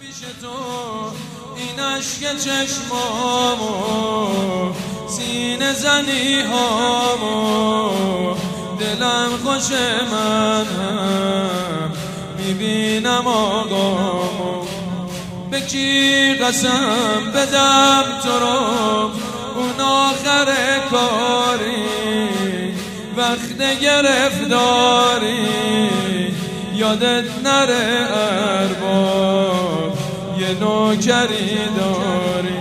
پیش تو این عشق چشمامو سینه زنی هامو دلم خوش من میبینم آقامو به کی قسم بدم تو رو اون آخر کاری وقت گرفتاری یادت نره ارباب یه نوکری داری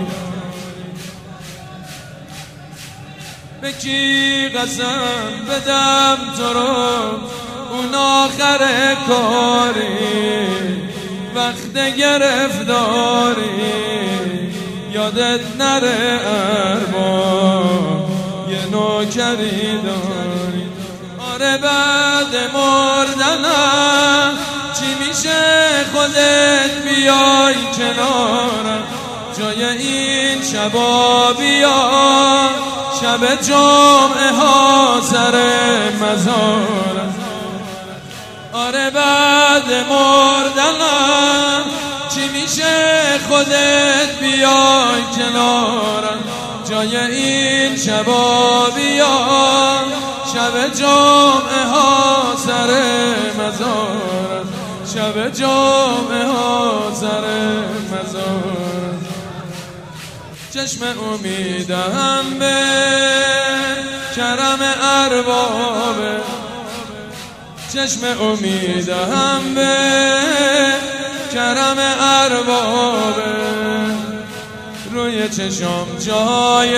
به کی قسم بدم تو رو اون آخر کاری وقت گرفتاری یادت نره ارباب یه نوکری داری آره بعد مردنم چی میشه خودت بیای کنارم جای این شبا بیا شب جمعه ها سر مزارم آره بعد مردنم چی میشه خودت بیای کنارم جای این شبا بیا شب جمعه ها سر مزارم شب جمعه ها سر مزارم چشم امیدم به کرم اربابه چشم امیدم به کرم اربابه روی چشم جای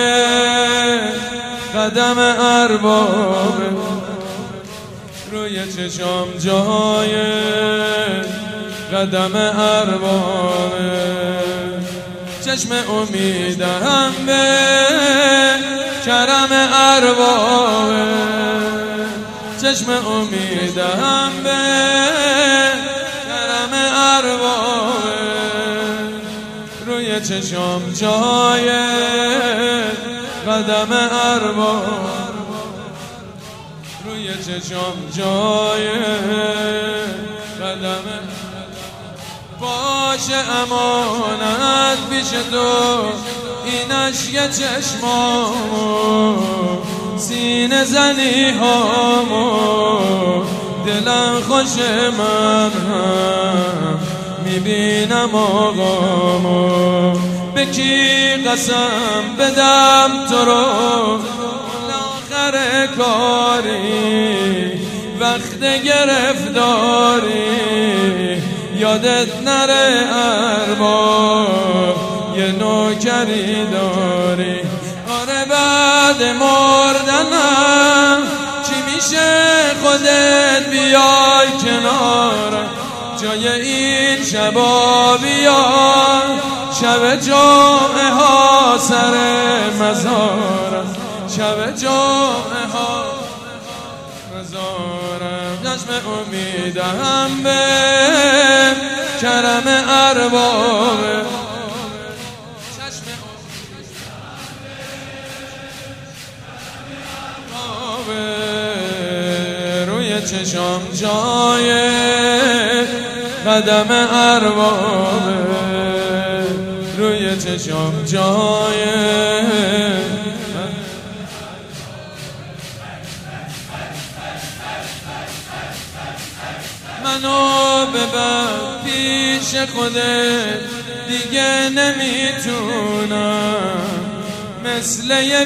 قدم اربابه روی چشم جای قدم اربابه چشم امیدم به کرم اربابه چشم امیدم به کرم اربابه روی چشم جای قدم اربابه روی چشم جای قدم باشه امانت پیش تو این عشق چشمامو سینه زنی هامو دلم خوش من میبینم آقامو به کی قسم بدم تو رو آخر کاری وقت گرفتاری یادت نره ارباب یه نوکری داری آره بعد مردنم چی میشه خودت بیای کنارم جای این شبا بیا شب جمعه ها سر مزارم شب جمعه ها مزارم چشم امیدم به کرم اربابه چشم روی چشم جای قدم اربابه روی چشم جای منو ببر پیش خودت دیگه نمیتونم مثل یه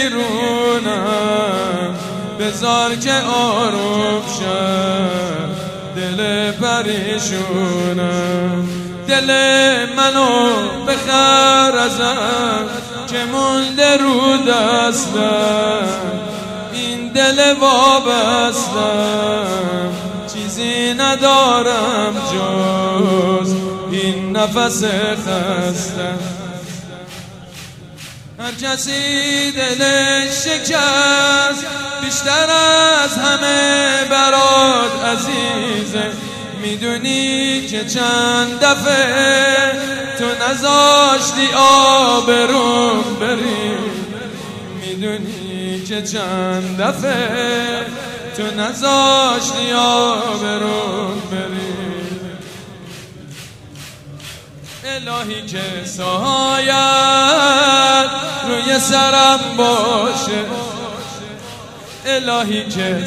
بیرونم بذار که آروم شد دل پریشونم دل منو بخر ازم که مونده رو دستم این دل وابستم چیزی ندارم جز این نفس خستم هر کسی دلش شکست بیشتر از همه برات عزیزه میدونی که چند دفعه تو نذاشتی آبروم بری میدونی که چند دفعه تو نذاشتی آبروم بری الهی که سایت روی سرم باشه، الهی که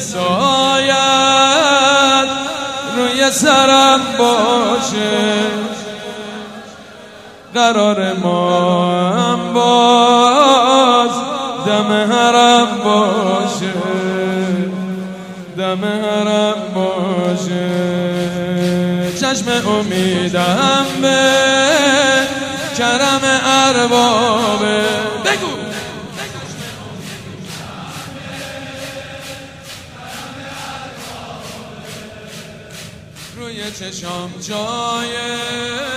سایت روی سرم باشه، قرار ما هم باز دم حرم باشه، دم حرم باشه. چشم امیدم به کرم اربابه، بگو روی چشام جای